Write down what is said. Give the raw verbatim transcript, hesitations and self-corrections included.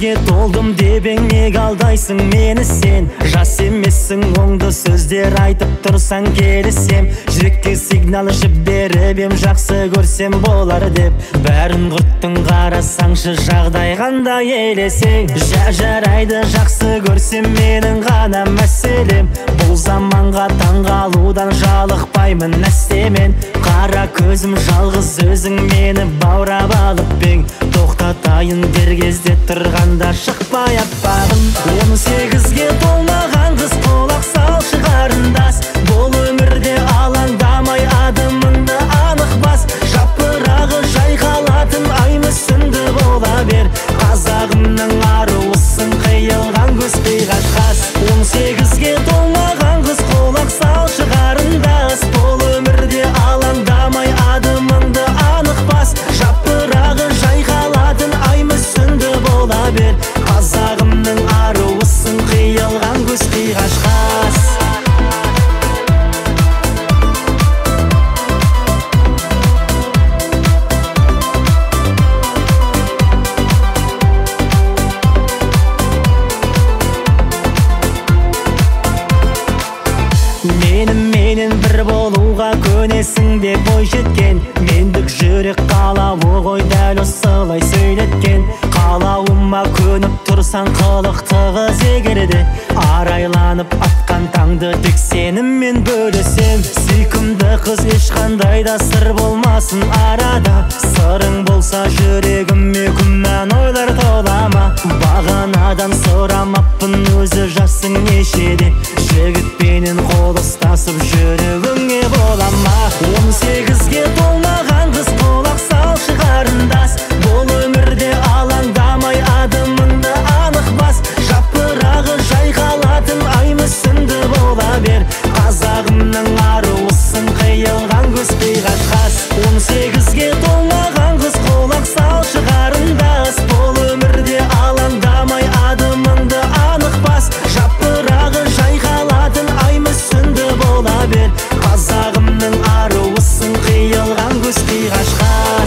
сегізге толдым дебең неге алдайсың мені сен? Жас емессің, оңды сөздер айтып тұрсаң келісем. Жүрекке сигнал жіберіп ем, жақсы көрсем болар деп. Бәрін құрттың, қарасаңшы жағдай қандай елесең. Жә жарайды, жақсы көрсем менің ғана мәселем. Бұл заманға таңғалудан жалықпаймын әстемен. Қара көзім жалғыз өзің мені баурап алып бең. Тоқтатайын дер кезде тұрғанда шықпай аппағым. Он сегізге толмаған қыз құлақ салшы қарындас. Бұл өмірде алаңдамай адымыңды анық бас. Жапырағы жайқалатын ай мүсінді бола бер. Қазағымның аруысың, қиылған көз қиғаш. Он сегізге толмаған қыз құлақ салшы қарындас. Бұл өмірде алаңдамай адымыңды анық бас. Жапырағы жайқалатын ай мүсінді бола бер. Қазағымның аруысың, қиылған көз қиғаш. Менің менен бір болуға көнесің деп ой жеткен. Мендік жүрек қалауы ғой дәл осылай сөйлеткен. Қалауыма көніп тұрсаң қылықтығы зегерде. Арайланып атқан таңды тек сеніммен бөлісем. Сүйкімді қыз, ешқандай да сыр болмасын арада. Сырың болса жүрегіме күмән ойлар толама. Бағанадан сұрамаппын, өзі жасың нешеде. Жігітпенен қол ұстасып жүрегіңе бола ма? Он сегізге толмаған қыз құлақ салшы қарындас. Бұл өмірде алаңдамай адымыңды анық бас. Жапырағы жайқалатын ай мүсінді бола бер. Қазағымның аруысың, қиылған көз қиғаш. Он сегізге толмаған қыз құлақ салшы қарындас. Бұл өмірде алаңдамай адымыңды анық бас. Жапырағы жайқалатын ай мүсінді бола бер. Қазағымның аруысың, қиылған көз қиғаш.